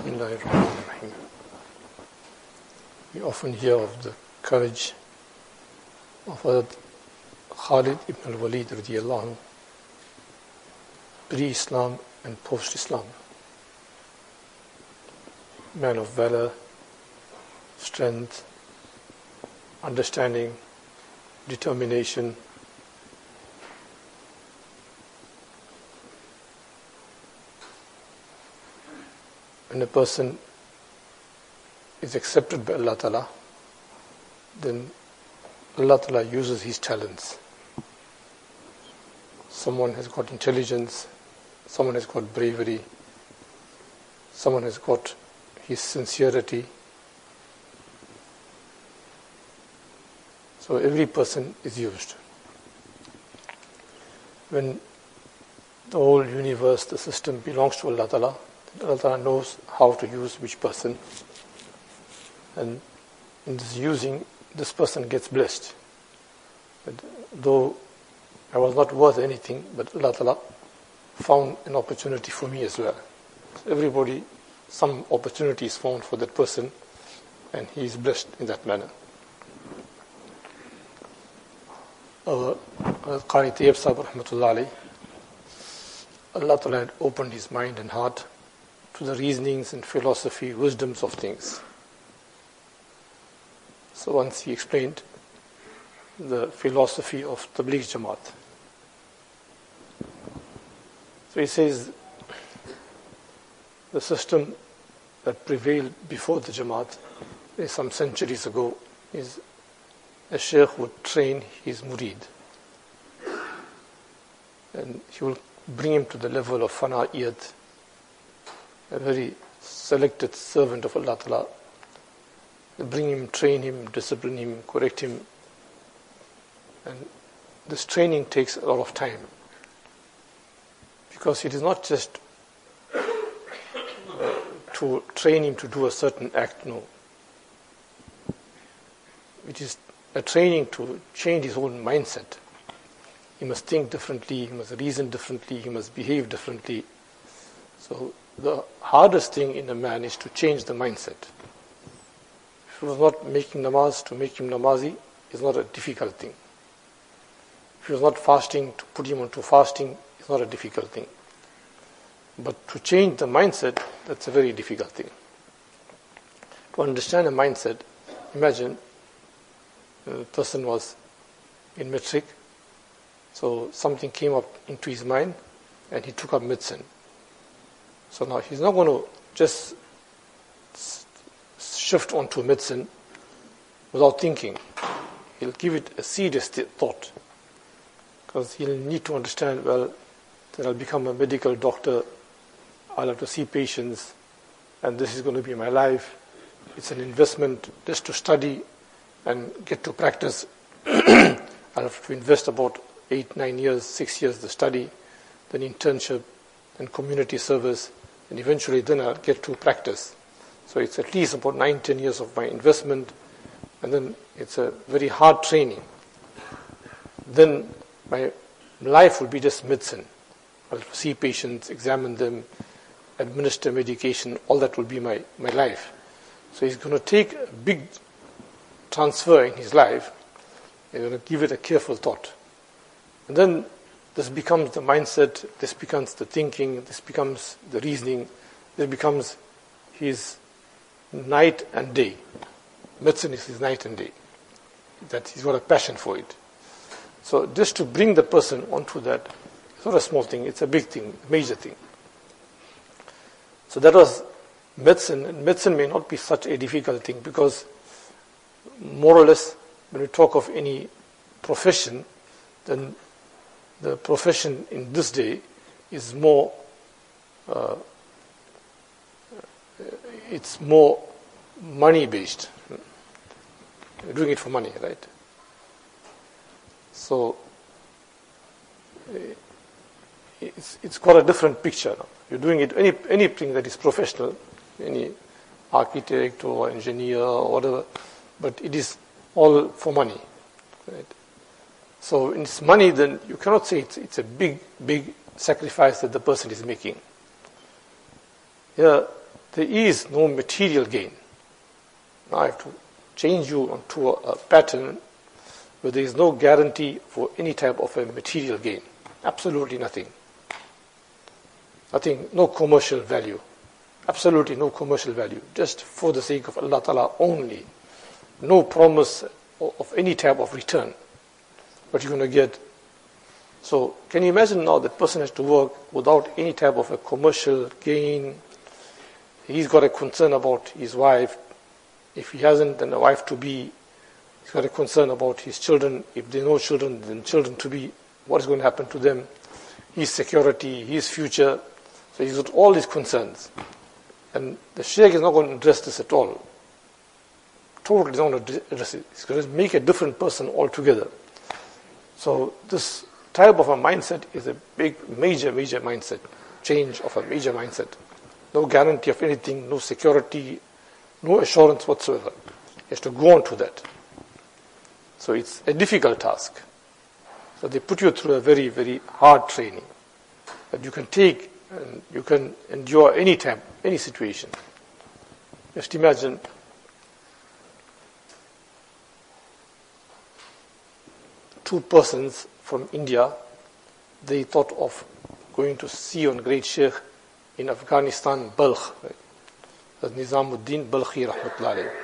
Bismillahirrahmanirrahim. We often hear of the courage of Hazrat Khalid ibn al-Walid radiyallahu anhu, pre-Islam and post-Islam. Man of valor, strength, understanding, determination. When a person is accepted by Allah Ta'ala, then Allah Ta'ala uses his talents. Someone has got intelligence, someone has got bravery, someone has got his sincerity. So every person is used. When the whole universe, the system belongs to Allah Ta'ala, Allah Ta'ala knows how to use which person, and in this using, this person gets blessed. But though I was not worth anything, but Allah Ta'ala found an opportunity for me as well. So everybody, some opportunity is found for that person, and he is blessed in that manner. Qari Tayyib Sahib rahmatullah alayhi, Allah Ta'ala had opened his mind and heart to the reasonings and philosophy, wisdoms of things. So once he explained the philosophy of Tabligh Jamaat. So he says, the system that prevailed before the Jamaat, some centuries ago, is a sheikh would train his murid. And he will bring him to the level of fana'iyat, a very selected servant of Allah Ta'ala. Bring him, train him, discipline him, correct him. And this training takes a lot of time. Because it is not just to train him to do a certain act, no. It is a training to change his own mindset. He must think differently, he must reason differently, he must behave differently. So the hardest thing in a man is to change the mindset. If he was not making namaz, to make him namazi is not a difficult thing. If he was not fasting, to put him onto fasting is not a difficult thing. But to change the mindset, that's a very difficult thing. To understand a mindset, imagine the person was in matric, so something came up into his mind and he took up medicine. So now he's not going to just shift onto medicine without thinking. He'll give it a serious thought, because he'll need to understand, well, that I'll become a medical doctor, I'll have to see patients, and this is going to be my life. It's an investment just to study and get to practice. I'll have to invest about 8, 9 years, 6 years to study, then internship, then community service, and eventually then I'll get to practice. So it's at least about 9, 10 years of my investment, and then it's a very hard training. Then my life will be just medicine. I'll see patients, examine them, administer medication, all that will be my life. So he's going to take a big transfer in his life, he's going to give it a careful thought. And then this becomes the mindset, this becomes the thinking, this becomes the reasoning, this becomes his night and day. Medicine is his night and day. That he's got a passion for it. So just to bring the person onto that, it's not a small thing, it's a big thing, major thing. So that was medicine, and medicine may not be such a difficult thing, because more or less when we talk of any profession, then the profession in this day is more, it's more money based. You're doing it for money, right? So it's got a different picture now. You're doing it, anything that is professional, any architect or engineer or whatever, but it is all for money, right? So in it's money, then you cannot say it's a big sacrifice that the person is making. Here, there is no material gain. Now I have to change you onto a pattern where there is no guarantee for any type of a material gain. Absolutely nothing. Nothing, no commercial value. Absolutely no commercial value. Just for the sake of Allah Ta'ala only. No promise of any type of return. What you're going to get. So, can you imagine now that person has to work without any type of a commercial gain? He's got a concern about his wife. If he hasn't, then a wife to be. He's got a concern about his children. If there are no children, then children to be. What is going to happen to them? His security, his future. So he's got all these concerns. And the Shaykh is not going to address this at all. Totally not going to address it. He's going to make a different person altogether. So this type of a mindset is a big, major mindset. Change of a major mindset. No guarantee of anything, no security, no assurance whatsoever. He has to go on to that. So it's a difficult task. So they put you through a very hard training that you can take and you can endure any time, any situation. Just imagine two persons from India, they thought of going to see on great Sheikh in Afghanistan, Balkh. Right? That's Nizamuddin Balkhi Rahmatullah alayhi.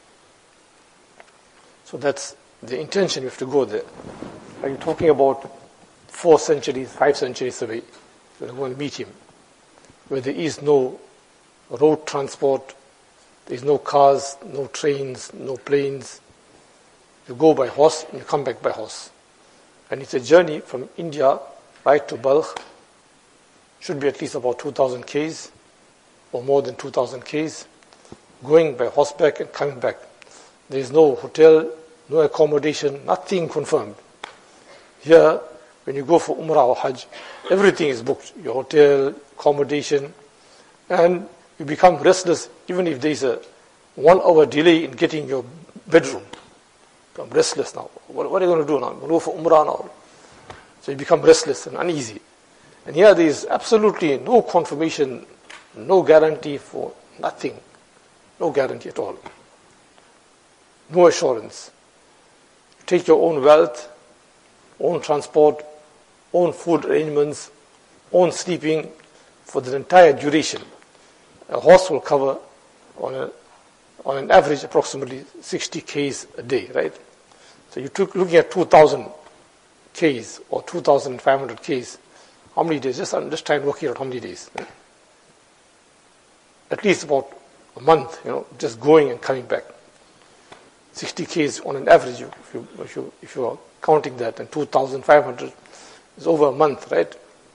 So that's the intention, you have to go there. Are you talking about 4 centuries, 5 centuries away? You're going to meet him. Where there is no road transport, there is no cars, no trains, no planes. You go by horse and you come back by horse. And it's a journey from India right to Balkh. Should be at least about 2,000 k's or more than 2,000 k's. Going by horseback and coming back. There is no hotel, no accommodation, nothing confirmed. Here, when you go for Umrah or Hajj, everything is booked. Your hotel, accommodation, and you become restless even if there is a 1 hour delay in getting your bedroom. I'm restless now. What are you going to do now? I'm going to go for Umrah now. So you become restless and uneasy. And here there is absolutely no confirmation, no guarantee for nothing. No guarantee at all. No assurance. You take your own wealth, own transport, own food arrangements, own sleeping for the entire duration. A horse will cover on an average approximately 60 k's a day, right? So you're looking at 2,000 k's or 2,500 k's. How many days? Just try and work it out how many days. Right? At least about a month, just going and coming back. 60 k's on an average, if you are counting that, and 2,500 is over a month, right?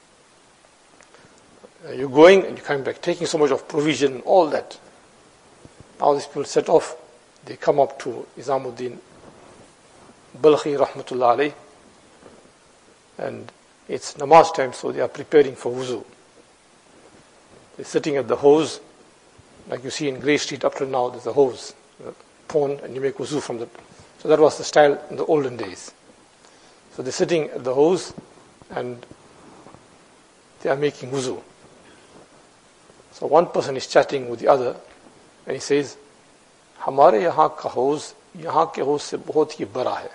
You're going and you're coming back, taking so much of provision, all that. Now these people set off, they come up to Nizamuddin Balkhi Rahmatullah alayh, and it's namaz time, so they are preparing for wuzu. They're sitting at the hose, like you see in Grey Street up till now, there's a hose, pond, and you make wuzu from that. So that was the style in the olden days. So they're sitting at the hose, and they are making wuzu. So one person is chatting with the other, and he says, "Hamare yahan ka hose, yahan ke hose se bahut hi bada hai."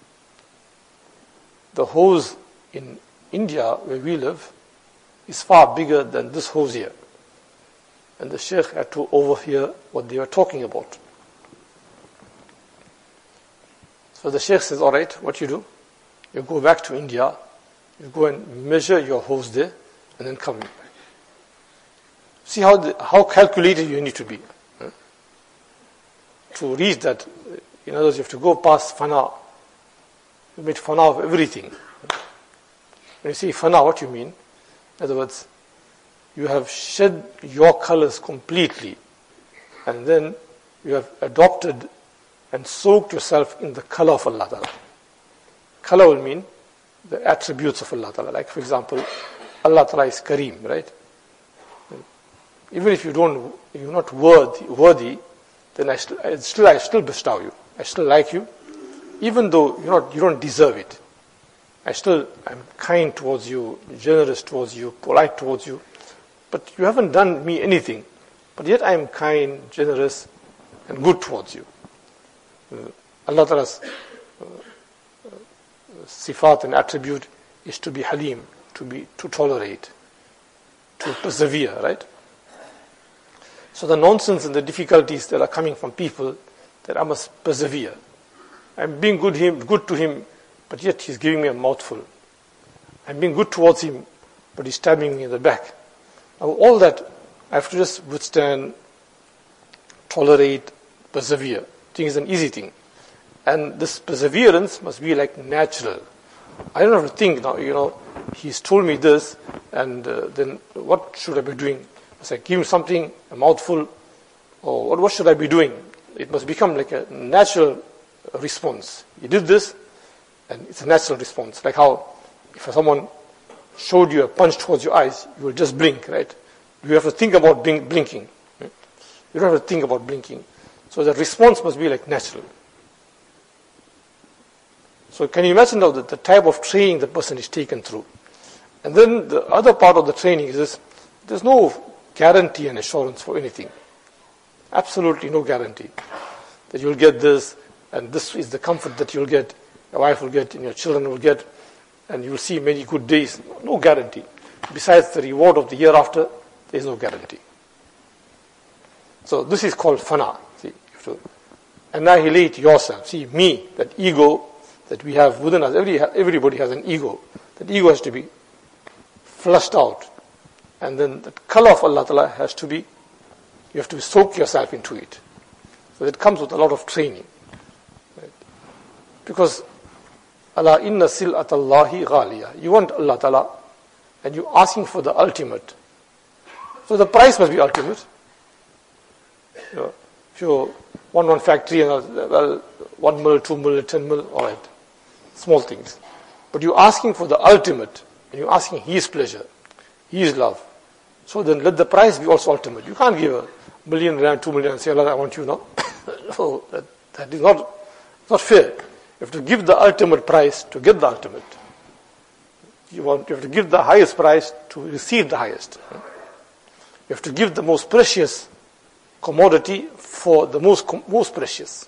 The hose in India, where we live, is far bigger than this hose here. And the Sheikh had to overhear what they were talking about. So the Sheikh says, all right, what you do? You go back to India, you go and measure your hose there, and then come back. See how calculated you need to be. To reach that, in other words, you have to go past fana. You made fana of everything. When you say fana, what you mean? In other words, you have shed your colors completely, and then you have adopted and soaked yourself in the color of Allah Ta'ala. Color will mean the attributes of Allah Ta'ala. Like, for example, Allah Ta'ala is Kareem, right? Even if you're not worthy, then I still bestow you. I still like you, even though you don't deserve it. I'm kind towards you, generous towards you, polite towards you, but you haven't done me anything. but yet I am kind, generous, and good towards you. Allah Ta'ala's sifat and attribute is to be halim, to tolerate, to persevere, right? So the nonsense and the difficulties that are coming from people, that I must persevere. I'm being good to him, but yet he's giving me a mouthful. I'm being good towards him, but he's stabbing me in the back. Now all that I have to just withstand, tolerate, persevere. I think it's an easy thing. And this perseverance must be like natural. I don't have to think now, he's told me this, and then what should I be doing? Must I give him something, a mouthful, or what should I be doing? It must become like a natural response. You did this, and it's a natural response. Like how if someone showed you a punch towards your eyes, you will just blink, right? You have to think about blinking. Right? You don't have to think about blinking. So the response must be like natural. So can you imagine now the type of training the person is taken through? And then the other part of the training is this: there's no guarantee and assurance for anything. Absolutely no guarantee that you'll get this, and this is the comfort that you'll get, your wife will get, and your children will get, and you'll see many good days. No guarantee. Besides the reward of the year after, there is no guarantee. So this is called fana. See, you have to annihilate yourself. See, me, that ego that we have within us, everybody has an ego. That ego has to be flushed out. And then the color of Allah Ta'ala has to be, you have to soak yourself into it. So it comes with a lot of training. Right? Because Allah inna sil'atallahi ghaliya. You want Allah Ta'ala, and you're asking for the ultimate. So the price must be ultimate. If you want one factory, and 1 mil, 2 mil, 10 mil, all right. Small things. But you're asking for the ultimate, and you're asking His pleasure, His love. So then let the price be also ultimate. You can't give R1 million, 2 million, and say, Allah, I want you now. No, that is not fair. You have to give the ultimate price to get the ultimate. You have to give the highest price to receive the highest. You have to give the most precious commodity for the most precious.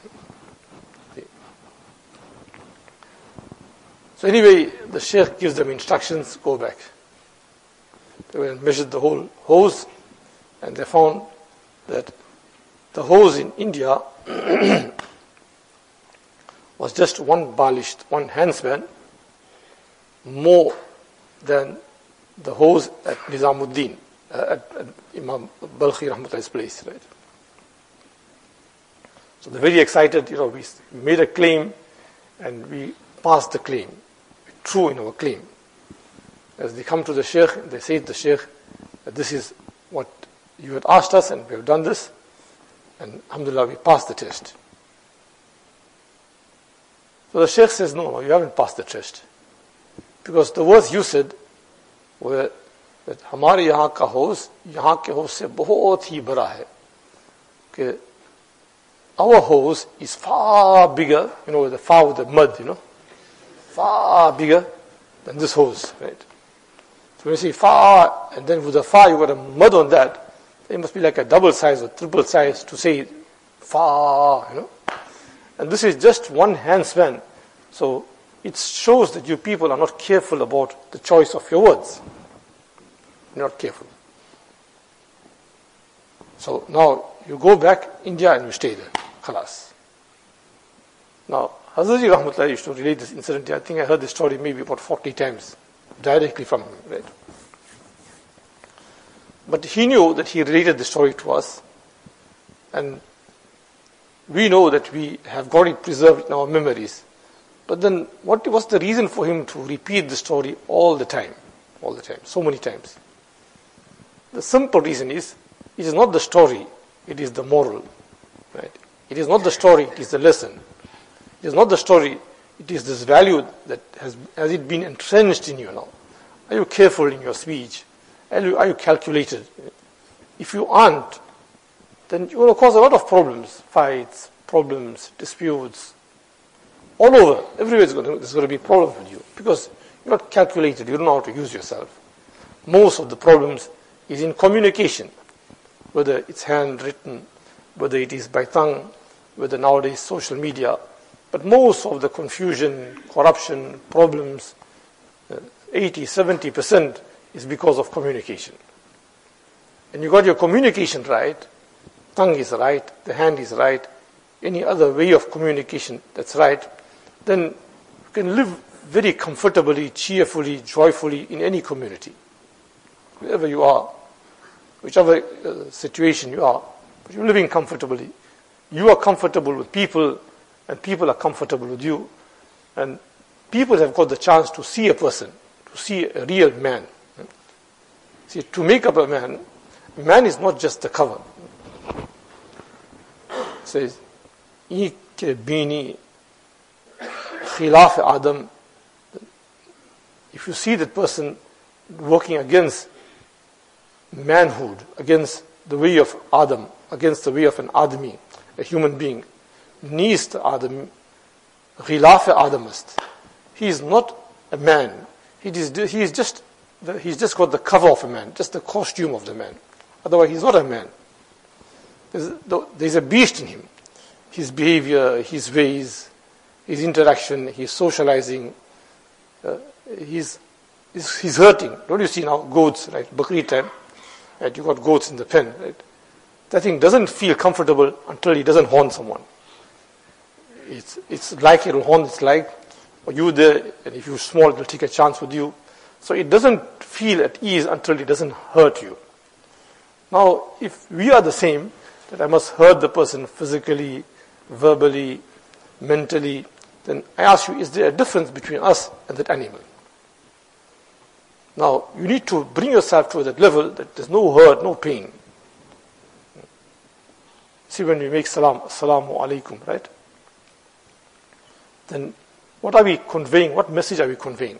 So anyway, the Shaykh gives them instructions, go back. They went and measured the whole hose, and they found that the hose in India was just one handspan more than the hose at Nizamuddin, at Imam Balkhi Rahmatullah's place, right? So they're very excited, we made a claim and we passed the claim. True in our claim. As they come to the Shaykh, they say to the Shaykh that this is what you had asked us and we have done this, and alhamdulillah we passed the test. So the Shaykh says, no, you haven't passed the test. Because the words you said were that हमारे यहाँ का hose यहाँ के hose से बहुत ही बड़ा है. Okay. Our hose is far bigger, the far with the mud, far bigger than this hose, right? So when you say far, and then with the far you got a mud on that, it must be like a double size or triple size to say far, And this is just one handspan. So it shows that you people are not careful about the choice of your words. You're not careful. So now you go back India and you stay there. Khalas. Now, Hazrat Rahmatullah used to relate this incident. I think I heard this story maybe about 40 times, directly from him, right? But he knew that he related the story to us, and we know that we have got it preserved in our memories. But then, what was the reason for him to repeat the story all the time, so many times? The simple reason is, it is not the story, it is the moral, right? It is not the story, it is the lesson. It is not the story, it is this value that has it been entrenched in you now. Are you careful in your speech? Are you calculated? If you aren't, then you will cause a lot of problems, fights, problems, disputes, all over. Everywhere there's going to be problems with you because you're not calculated, you don't know how to use yourself. Most of the problems is in communication. whether it's handwritten, whether it is by tongue, whether nowadays social media. But most of the confusion, corruption, problems, 80-70% is because of communication. And you got your communication right, tongue is right, the hand is right, any other way of communication that's right, then you can live very comfortably, cheerfully, joyfully in any community. Wherever you are, whichever situation you are, but you're living comfortably. You are comfortable with people, and people are comfortable with you. And people have got the chance to see a person, to see a real man. See, to make up a man is not just the cover. It says, bini khilaf Adam. If you see that person working against manhood, against the way of Adam, against the way of an Adami, a human being, neist Adam, khilaf Adam ist. He is not a man. He is just got the cover of a man, just the costume of the man. Otherwise, he's not a man. There's a beast in him. His behavior, his ways, his interaction, his socializing, he's hurting. Don't you see now goats, right? Bakri time, right? You got goats in the pen, right? That thing doesn't feel comfortable until he doesn't horn someone. It's like it'll horn its like, or you there, and if you're small, it'll take a chance with you. So it doesn't feel at ease until it doesn't hurt you. Now, if we are the same, that I must hurt the person physically, verbally, mentally, then I ask you, is there a difference between us and that animal? Now, you need to bring yourself to that level that there's no hurt, no pain. See, when we make salam, assalamu alaikum, right? Then what are we conveying? What message are we conveying?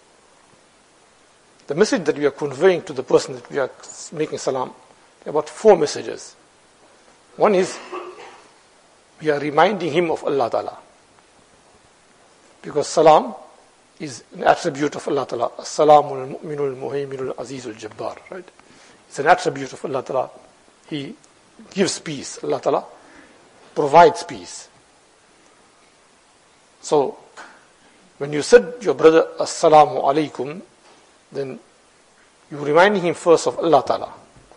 The message that we are conveying to the person that we are making salam, there are about 4 messages. One is, we are reminding him of Allah Ta'ala. Because salam is an attribute of Allah Ta'ala. As-salamu al-mu'minu al-muhayminu al-azizu al-jabbar. Right? It's an attribute of Allah Ta'ala. He gives peace. Allah Ta'ala provides peace. So, when you said your brother, Assalamu alaikum, then you're reminding him first of Allah Ta'ala.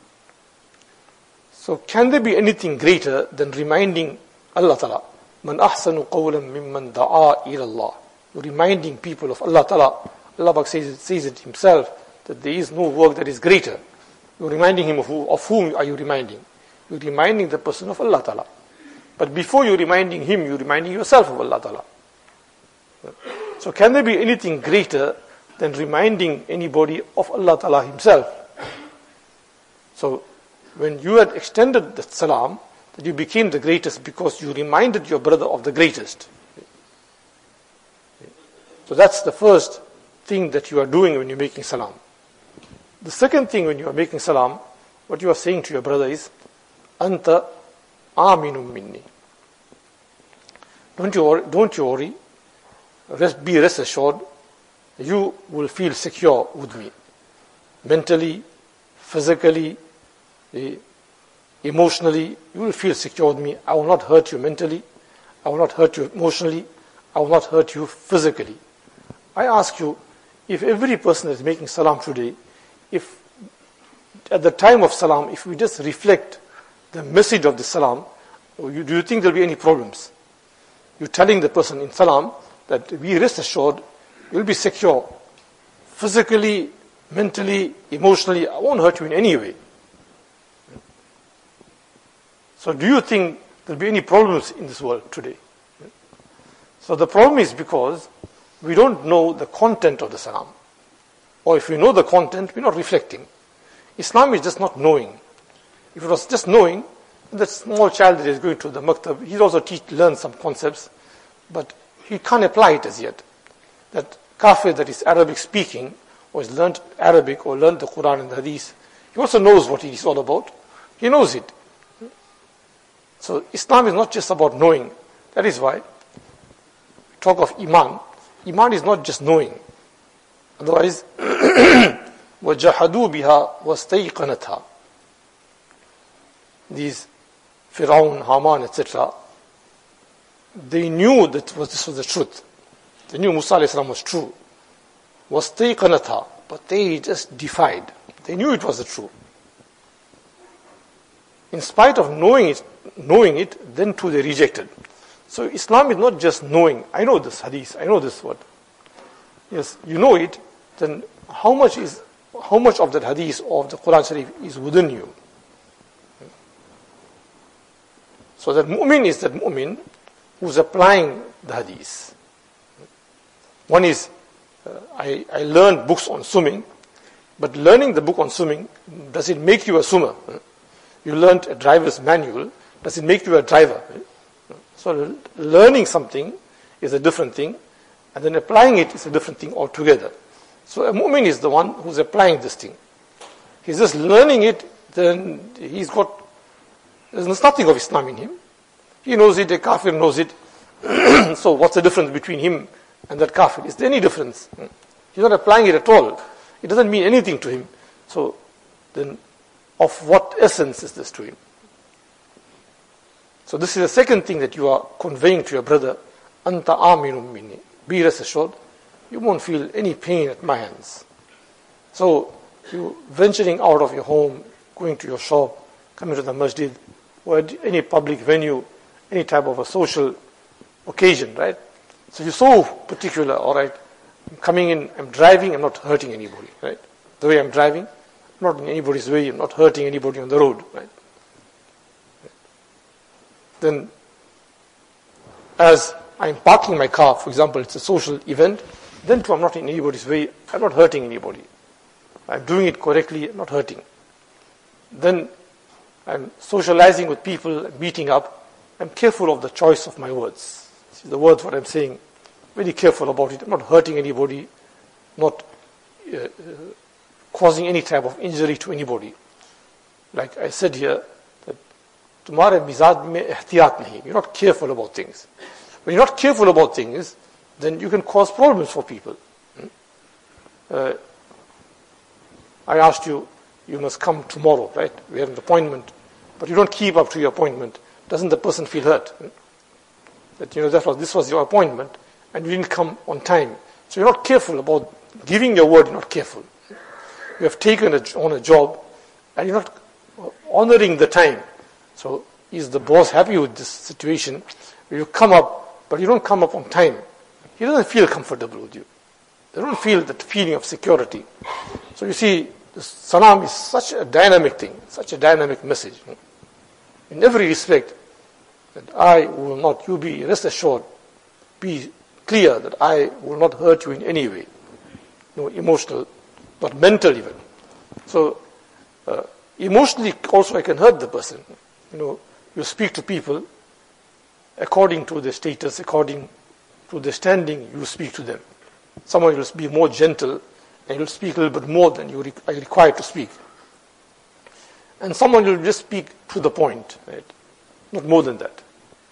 So, can there be anything greater than reminding Allah Ta'ala? Man ahsanu qawlan mimman da'a ila Allah. You're reminding people of Allah Ta'ala. Allah says it himself, that there is no work that is greater. You're reminding him of whom are you reminding? You're reminding the person of Allah Ta'ala. But before you're reminding him, you're reminding yourself of Allah Ta'ala. So can there be anything greater than reminding anybody of Allah Ta'ala himself? So when you had extended the salam, that you became the greatest because you reminded your brother of the greatest. So that's the first thing that you are doing when you're making salam. The second thing when you are making salam, what you are saying to your brother is, Anta aminum minni. Don't you worry. Be rest assured, you will feel secure with me. Mentally, physically, emotionally, you will feel secure with me. I will not hurt you mentally. I will not hurt you emotionally. I will not hurt you physically. I ask you, if every person is making salam today, if at the time of salam, if we just reflect the message of the salam, do you think there will be any problems? You're telling the person in salam that we rest assured, you'll be secure. Physically, mentally, emotionally, I won't hurt you in any way. So do you think there'll be any problems in this world today? So the problem is because we don't know the content of the salam. Or if we know the content, we're not reflecting. Islam is just not knowing. If it was just knowing, the small child that is going to the maktab, he'll also learn some concepts, but he can't apply it as yet. That kafir that is Arabic speaking, or has learned Arabic, or learned the Quran and the Hadith, he also knows what it is all about. He knows it. So Islam is not just about knowing. That is why we talk of Iman. Iman is not just knowing. Otherwise, وَجَحَدُوا بِهَا وَاسْتَيْقَنَتْهَا. these Firaun, Haman, etc., they knew that this was the truth. They knew Musa alayhi salam was true. وَاسْتَيْقَنَتْهَا, but they just defied. They knew it was the truth. In spite of knowing it, then too they rejected. So Islam is not just knowing, I know this hadith, I know this word. Yes, you know it, then how much of that hadith or of the Quran Sharif is within you? So that mu'min is that mu'min who's applying the hadith. One is, I learned books on swimming, but learning the book on swimming, does it make you a swimmer? You learned a driver's manual, does it make you a driver? So learning something is a different thing, and then applying it is a different thing altogether. So a mu'min is the one who's applying this thing. He's just learning it, then there's nothing of Islam in him. He knows it, a kafir knows it. So what's the difference between him and that kafir? Is there any difference? He's not applying it at all. It doesn't mean anything to him. So then of what essence is this to him? So this is the second thing that you are conveying to your brother. Anta aminum minni. Be rest assured, you won't feel any pain at my hands. So you venturing out of your home, going to your shop, coming to the masjid, or any public venue, any type of a social occasion, right? So you're so particular, all right, I'm coming in, I'm driving, I'm not hurting anybody, right? The way I'm driving, I'm not in anybody's way, I'm not hurting anybody on the road, right? Then, as I'm parking my car, for example, it's a social event, then too I'm not in anybody's way, I'm not hurting anybody. I'm doing it correctly, I'm not hurting. Then I'm socializing with people, meeting up, I'm careful of the choice of my words. See, the words what I'm saying, very careful about it, I'm not hurting anybody, not causing any type of injury to anybody. Like I said here, तुम्हारे मिजाज में एहतियात नहीं, you're not careful about things. When you're not careful about things, then you can cause problems for people. I asked you, you must come tomorrow, right? We have an appointment, but you don't keep up to your appointment. Doesn't the person feel hurt? That this was your appointment, and you didn't come on time. So you're not careful about giving your word. You're not careful. You have taken on a job, and you're not honoring the time. So is the boss happy with this situation? You come up, but you don't come up on time. He doesn't feel comfortable with you. They don't feel that feeling of security. So you see, the salam is such a dynamic thing, such a dynamic message. In every respect, that I will not, you be rest assured, be clear that I will not hurt you in any way. No emotional, not mental even. So, emotionally also I can hurt the person. You speak to people according to their status, according to their standing, you speak to them. Someone will be more gentle and you'll speak a little bit more than you are required to speak. And someone will just speak to the point, right? Not more than that.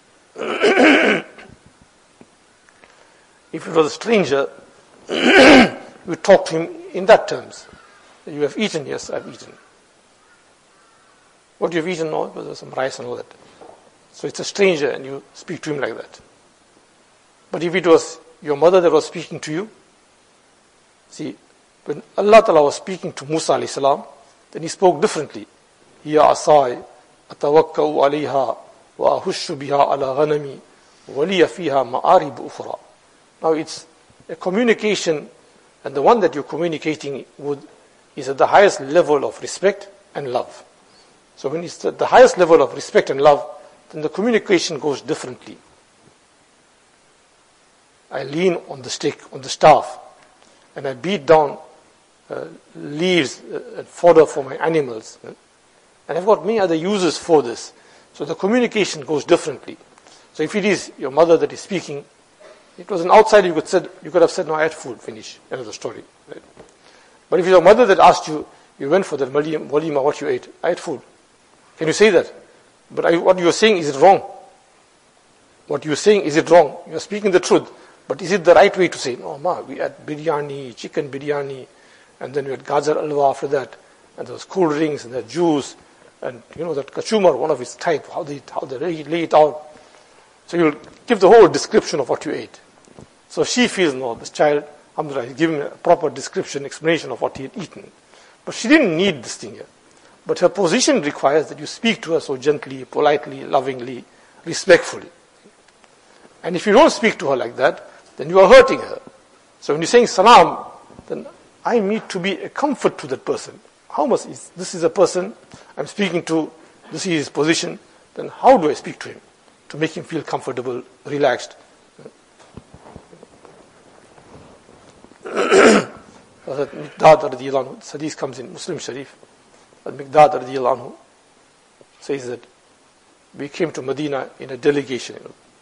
If it was a stranger, you talk to him in that terms. You have eaten? Yes, I've eaten. What you have eaten? No, there's some rice and all that. So it's a stranger and you speak to him like that. But if it was your mother that was speaking to you, see, when Allah Ta'ala was speaking to Musa alayhi salam, then he spoke differently. Hiya asai, atawakka'u alayha, wa ahushu biha ala ghanami, wa liya fiha ma'arib ukhra. Now it's a communication, and the one that you're communicating with is at the highest level of respect and love. So when it's at the highest level of respect and love, then the communication goes differently. I lean on the stick, on the staff, and I beat down leaves and fodder for my animals. And I've got many other uses for this. So the communication goes differently. So if it is your mother that is speaking, it was an outsider, you could have said, no, I had food, finish, end of the story. Right? But if it's your mother that asked you, you went for the walima, what you ate, I had food. Can you say that? But what you're saying, is it wrong? What you're saying, is it wrong? You're speaking the truth. But is it the right way to say, no, ma, we had biryani, chicken biryani, and then we had gajar alwa after that, and there was cool drinks, and there was juice, And you know that kachumar, one of its type, how they lay it out. So you'll give the whole description of what you ate. So she feels, no, this child, alhamdulillah, he's given a proper description, explanation of what he had eaten. But she didn't need this thing here. But her position requires that you speak to her so gently, politely, lovingly, respectfully. And if you don't speak to her like that, then you are hurting her. So when you're saying salam, then I need to be a comfort to that person. How much is, this is a person I'm speaking to, this is his position, then how do I speak to him? To make him feel comfortable, relaxed. Hazrat Miqdad radiyallahu anhu, this hadith comes in Muslim Sharif. Miqdad radiyallahu anhu says that we came to Medina in a delegation.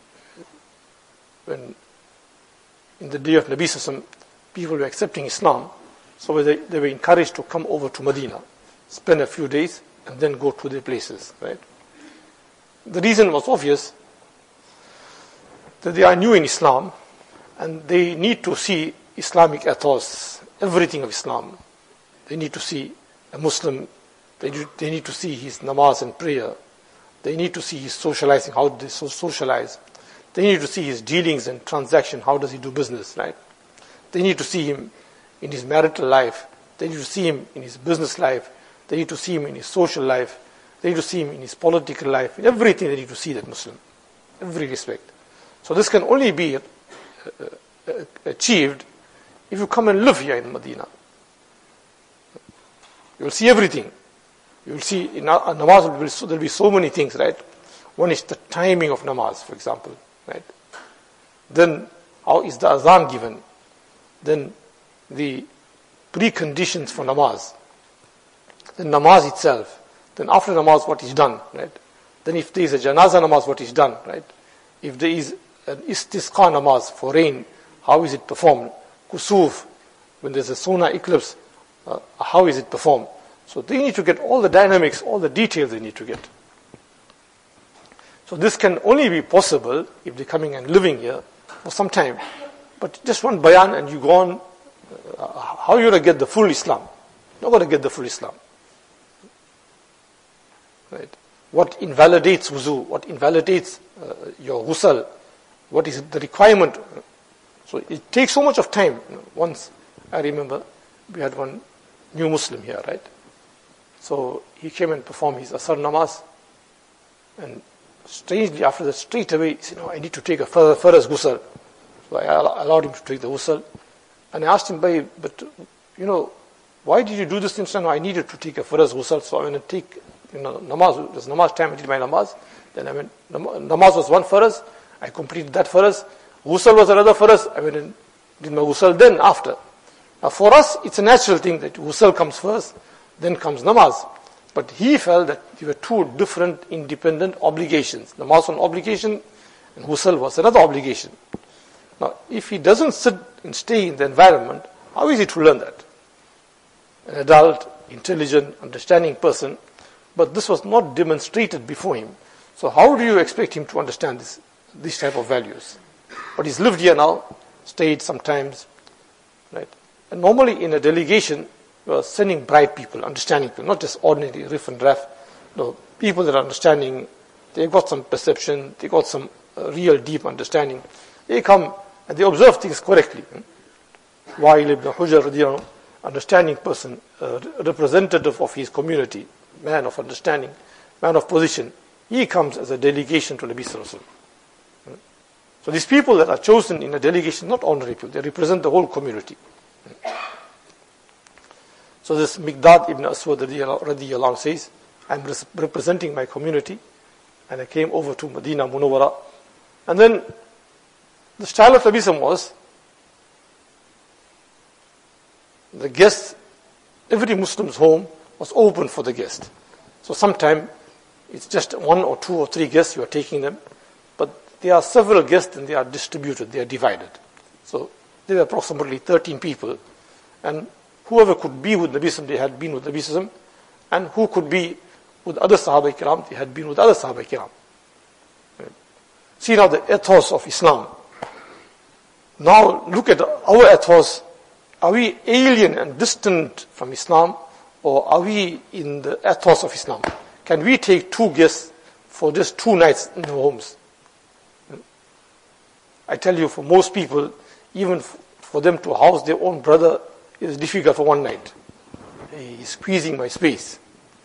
When in the day of Nabi Sallallahu, people were accepting Islam, so they were encouraged to come over to Medina, spend a few days, and then go to their places. Right? The reason was obvious, that they are new in Islam, and they need to see Islamic ethos, everything of Islam. They need to see a Muslim, they need to see his namaz and prayer. They need to see his socializing, how they socialize. They need to see his dealings and transaction, how does he do business, right? They need to see him in his marital life. They need to see him in his business life. They need to see him in his social life. They need to see him in his political life. In everything they need to see that Muslim. Every respect. So this can only be achieved if you come and live here in Medina. You will see everything. You will see in namaz there will be so many things, right? One is the timing of namaz, for example, right? Then how is the azan given? Then the preconditions for namaz. Then namaz itself. Then after namaz, what is done, right? Then if there is a janaza namaz, what is done, right? If there is an istisqa namaz for rain, how is it performed? Kusuf, when there's a solar eclipse, how is it performed? So they need to get all the dynamics, all the details they need to get. So this can only be possible if they're coming and living here for some time. But just one bayan and you go on, how are you going to get the full Islam? You're not going to get the full Islam. Right? What invalidates wuzu? What invalidates your ghusl? What is the requirement? So it takes so much of time. Once, I remember, we had one new Muslim here, right? So he came and performed his Asr namaz. And strangely, after that, straight away, he said, no, I need to take a Faraz ghusl. So I allowed him to take the ghusl. And I asked him, but why did you do this? He said, no, I needed to take a Faraz ghusl. So I went to take, namaz. There's namaz time, I did my namaz. Then I went, namaz was one Faraz. I completed that Faraz. Ghusl was another Faraz. I went and did my ghusl then after. Now for us, it's a natural thing that ghusl comes first, then comes namaz. But he felt that there were two different independent obligations. Namaz was an obligation, and ghusl was another obligation. Now, if he doesn't sit and stay in the environment, how is he to learn that? An adult, intelligent, understanding person, but this was not demonstrated before him. So how do you expect him to understand these type of values? But he's lived here now, stayed sometimes, right? And normally in a delegation, you are sending bright people, understanding people, not just ordinary riff and raff. No, people that are understanding, they got some perception, they got some real deep understanding. They come and they observe things correctly. Wa'il ibn Hujr, radiyallahu anhu, understanding person, representative of his community, man of understanding, man of position, he comes as a delegation to Nabi Sallallahu Alaihi Wasallam. So these people that are chosen in a delegation, not ordinary people, they represent the whole community. So this Miqdad ibn Aswad radiyallahu anhu says, I'm representing my community, and I came over to Medina Munawwara. And then the style of Nabi Sallallahu was, the guest, every Muslim's home was open for the guest. So sometimes it's just one or two or three guests, you are taking them, but there are several guests and they are distributed, they are divided. So there were approximately 13 people, and whoever could be with Nabi Sallallahu, they had been with Nabi Sallallahu, and who could be with other Sahaba Kiram, they had been with other Sahaba Kiram. See now the ethos of Islam. Now look at our ethos. Are we alien and distant from Islam, or are we in the ethos of Islam? can we take 2 guests for just 2 nights in our homes? I tell you, for most people, even for them to house their own brother is difficult for 1 night. He's squeezing my space.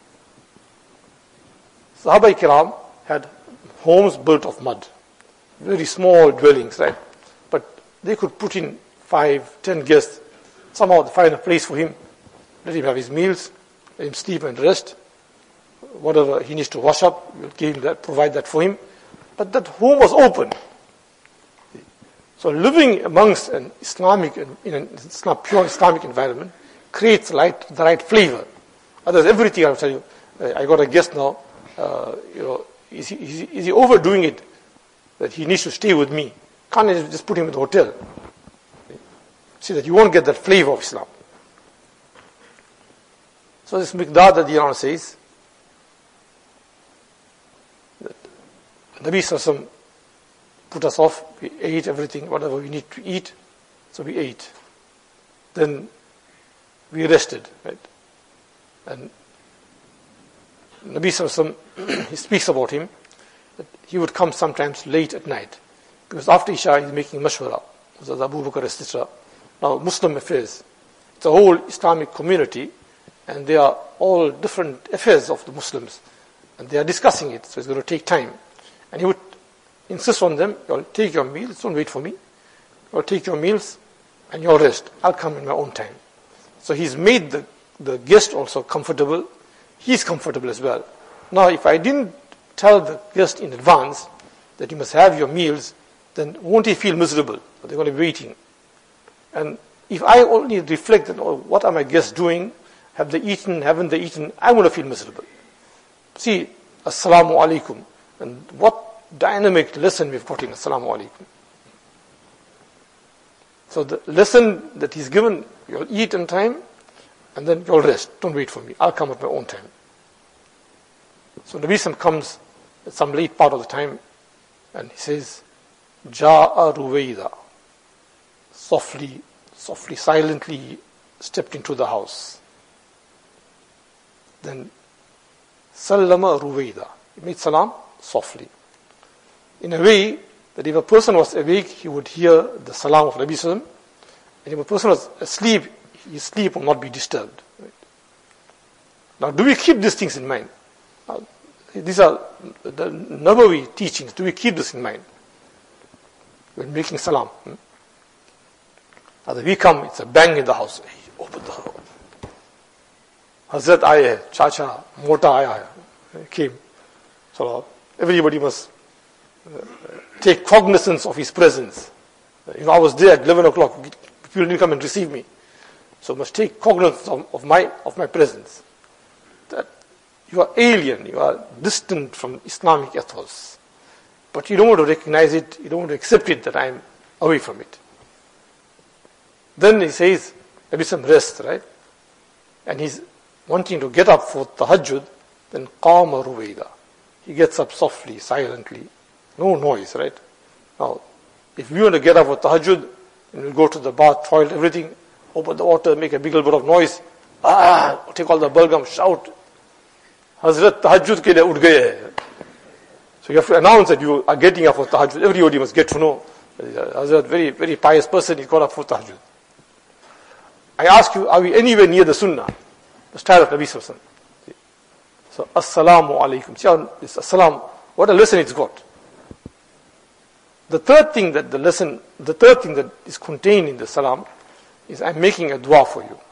Sahaba Kiram had homes built of mud, very small dwellings, right? But they could put in 5, 10 guests. Somehow they find a place for him, let him have his meals, let him sleep and rest. Whatever he needs to wash up, we'll give him that, provide that for him. But that home was open. So living amongst an Islamic, it's not pure Islamic environment, creates the right flavor. Otherwise, everything I'll tell you, I got a guest now, is he overdoing it? That he needs to stay with me. Can't I just put him in the hotel? See that you won't get that flavor of Islam. So this Miqdad that says, that Nabi Sallallahu put us off, we ate everything, whatever we need to eat, so we ate. Then we rested, right? And Nabi Sallallahu he speaks about him, that he would come sometimes late at night, because after Isha he's making mashwara, with Abu Bakr, etc. Now Muslim affairs, it's a whole Islamic community, and they are all different affairs of the Muslims, and they are discussing it, so it's going to take time. And he would insist on them, you'll take your meals, don't wait for me. You'll take your meals and you'll rest. I'll come in my own time. So he's made the guest also comfortable. He's comfortable as well. Now, if I didn't tell the guest in advance that you must have your meals, then won't he feel miserable? They're going to be waiting. And if I only reflect that, oh, what are my guests doing? Have they eaten? Haven't they eaten? I'm going to feel miserable. See, Assalamu alaikum. And what dynamic lesson we've got in Assalamu alaikum. So the lesson that he's given, you'll eat in time, and then you'll rest. Don't wait for me. I'll come at my own time. So Nabi Sallam comes at some late part of the time, and he says, Ja'a Ruwaida. Softly, silently stepped into the house. Then, Sallama Ruwaida. He made salam softly. In a way that if a person was awake, he would hear the salam of Nabi Sallam, and if a person was asleep, his sleep will not be disturbed. Right? Now, do we keep these things in mind? These are the Nabawi teachings. Do we keep this in mind when making salam? As we come, it's a bang in the house. Hey, open the door. Hazrat Aaya, Chacha, Mota Aaya came. So everybody must take cognizance of his presence. I was there at 11 o'clock. People didn't come and receive me. So must take cognizance of my presence. That you are alien, you are distant from Islamic ethos. But you don't want to recognize it, you don't want to accept it that I am away from it. Then he says, maybe some rest, right? And he's wanting to get up for tahajjud, then qama ruwaida. He gets up softly, silently. No noise, right? Now, if we want to get up for tahajjud, and we'll go to the bath, toilet, everything, open the water, make a big bit of noise, take all the balgam, shout, Hazrat tahajjud ke liye ud gaye. So you have to announce that you are getting up for tahajjud. Everybody must get to know. Hazrat, very, very pious person, he got up for tahajjud. I ask you, are we anywhere near the sunnah? The style of Nabi Sallallahu Alaihi Wasallam. So, Assalamu alaikum. See how this Assalam, what a lesson it's got. The third thing that is contained in the salam is I'm making a dua for you.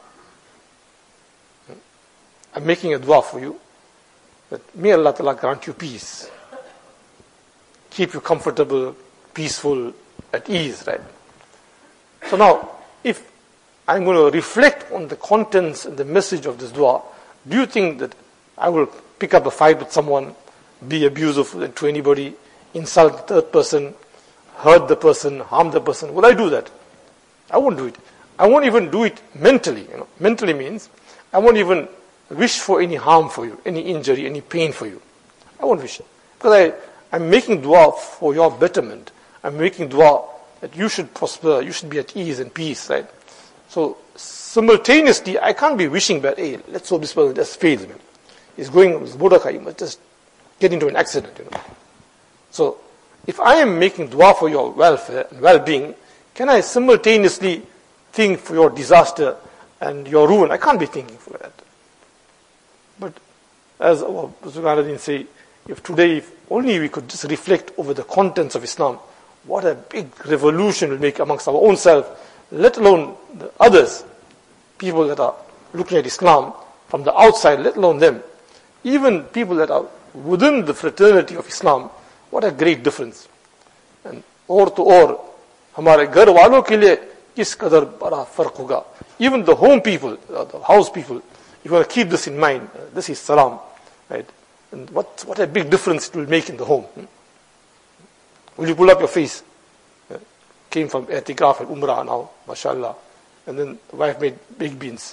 I'm making a dua for you that may Allah Ta'ala grant you peace. Keep you comfortable, peaceful, at ease, right? So now, if I'm going to reflect on the contents and the message of this dua, do you think that I will pick up a fight with someone, be abusive to anybody, insult the third person, hurt the person, harm the person? Will I do that? I won't do it. I won't even do it mentally. Mentally means I won't even wish for any harm for you, any injury, any pain for you. I won't wish it. Because I'm making dua for your betterment. I'm making dua that you should prosper, you should be at ease and peace, right? So simultaneously, I can't be wishing that, hey, let's hope this person just fails me. he's going on his motorcar, he must just get into an accident, So, if I am making dua for your welfare and well-being, can I simultaneously think for your disaster and your ruin? I can't be thinking for that. But as our Zuharaddin say, if today, if only we could just reflect over the contents of Islam, what a big revolution will make amongst our own self, let alone the others, people that are looking at Islam from the outside, let alone them. Even people that are within the fraternity of Islam, what a great difference. And और तो और हमारे घर वालों के लिए किस कदर बड़ा फर्क होगा. Even the home people, the house people, you want to keep this in mind. This is salam, right? And what a big difference it will make in the home. Will you pull up your face? Came from i'tikaf and umrah now, mashallah. And then the wife made baked beans.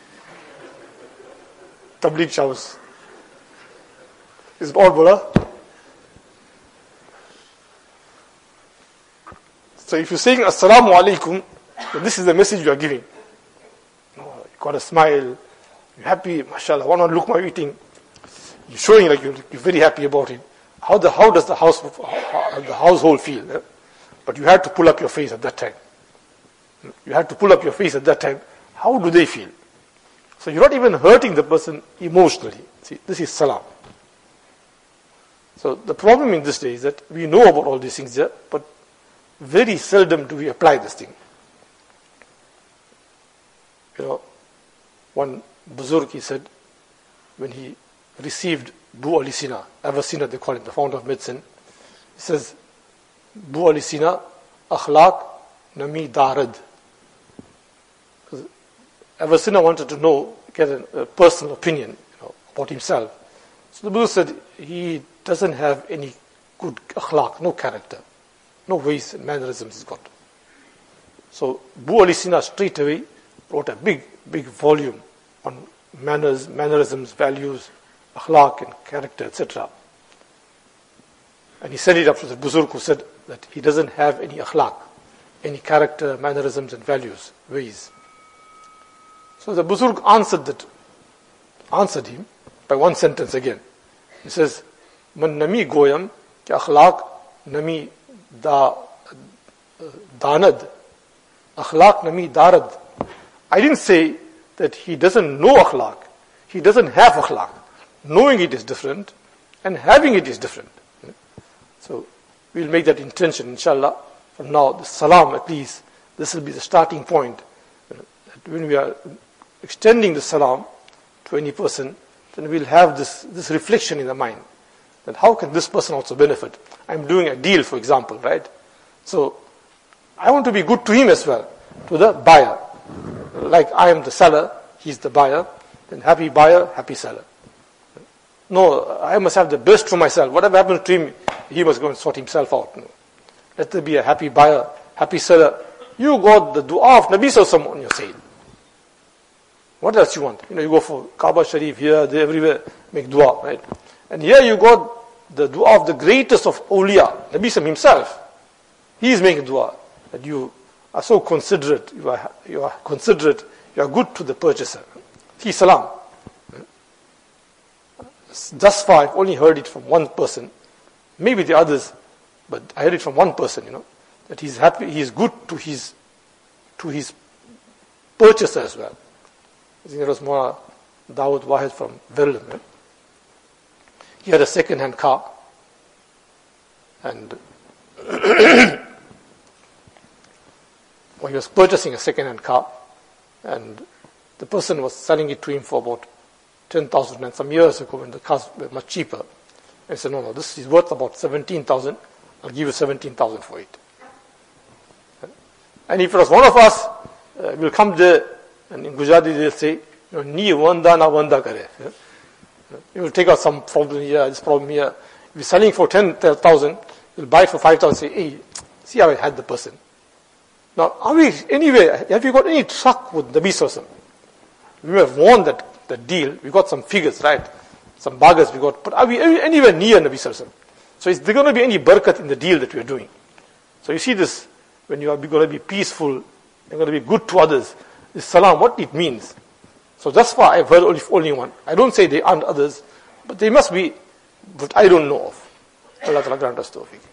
Tabligh showers. Is it all, brother? So if you're saying assalamu alaikum, then this is the message you are giving. You got a smile, you're happy, mashallah, one look my eating. You're showing like you're very happy about it. How does the household feel? Eh? But you had to pull up your face at that time. You had to pull up your face at that time. How do they feel? So you're not even hurting the person emotionally. See, this is salam. So the problem in this day is that we know about all these things here, but very seldom do we apply this thing. One Buzurg, he said, when he received Bu Ali Sina, Avicenna they call him, the founder of medicine, he says, Bu Ali Sina, akhlaq nami darad. Avicenna wanted to get a personal opinion about himself. So the Buddha said, he doesn't have any good akhlaq, no character, no ways and mannerisms he's got. So Bu Ali Sina straight away wrote a big volume on manners, mannerisms, values, akhlaq and character, etc. And he sent it up to the Buzurg who said that he doesn't have any akhlaq, any character, mannerisms and values, ways. So the Buzurg answered him by one sentence again. He says, Man nami goyam ki akhlaq nami danad. Akhlaq nami darad. I didn't say that he doesn't know akhlaq. He doesn't have akhlaq. Knowing it is different and having it is different. So we'll make that intention, inshallah. From now, the salam at least, this will be the starting point. That when we are extending the salam to any person, then we'll have this reflection in the mind. That how can this person also benefit? I'm doing a deal, for example, right? So I want to be good to him as well, to the buyer. Like I am the seller, he's the buyer, then happy buyer, happy seller. No, I must have the best for myself. Whatever happens to him, he must go and sort himself out. No. Let there be a happy buyer, happy seller. You got the dua of Nabi Sallallahu Alaihi Wasallam on your sale. What else you want? You go for Kaaba Sharif here, there, everywhere, make dua, right? And here you got the dua of the greatest of awliya, Nabi Sallallahu himself. He is making dua. That you are so considerate, you are considerate, you are good to the purchaser. Fi salam. Thus far, I've only heard it from one person. Maybe the others, but I heard it from one person, that he's happy, he is good to his purchaser as well. I think it was Mullah Dawood Wahid from Verulam. Right? He had a second-hand car, and he was purchasing a second-hand car, and the person was selling it to him for about 10,000, and some years ago when the cars were much cheaper. I said, no, this is worth about 17,000. I'll give you 17,000 for it. And if it was one of us, we'll come there, and in Gujarati they'll say, ni wanda na wanda kare. You will take out some problem here, this problem here. If you're selling for 10,000, you'll buy it for 5,000, say, hey, see how I had the person. Now, have you got any truck with Nabi Sallallahu Alaihi Wasallam? We have won that deal. We got some figures, right? Some bargains we got. But are we anywhere near Nabi Sallallahu Alaihi Wasallam? So is there going to be any barakat in the deal that we are doing? So you see this, when you are going to be peaceful, you're going to be good to others, this salam, what it means. So thus far I've heard only one. I don't say there aren't others, But they must be, but I don't know of. Allah Ta'ala grant us tawfiq.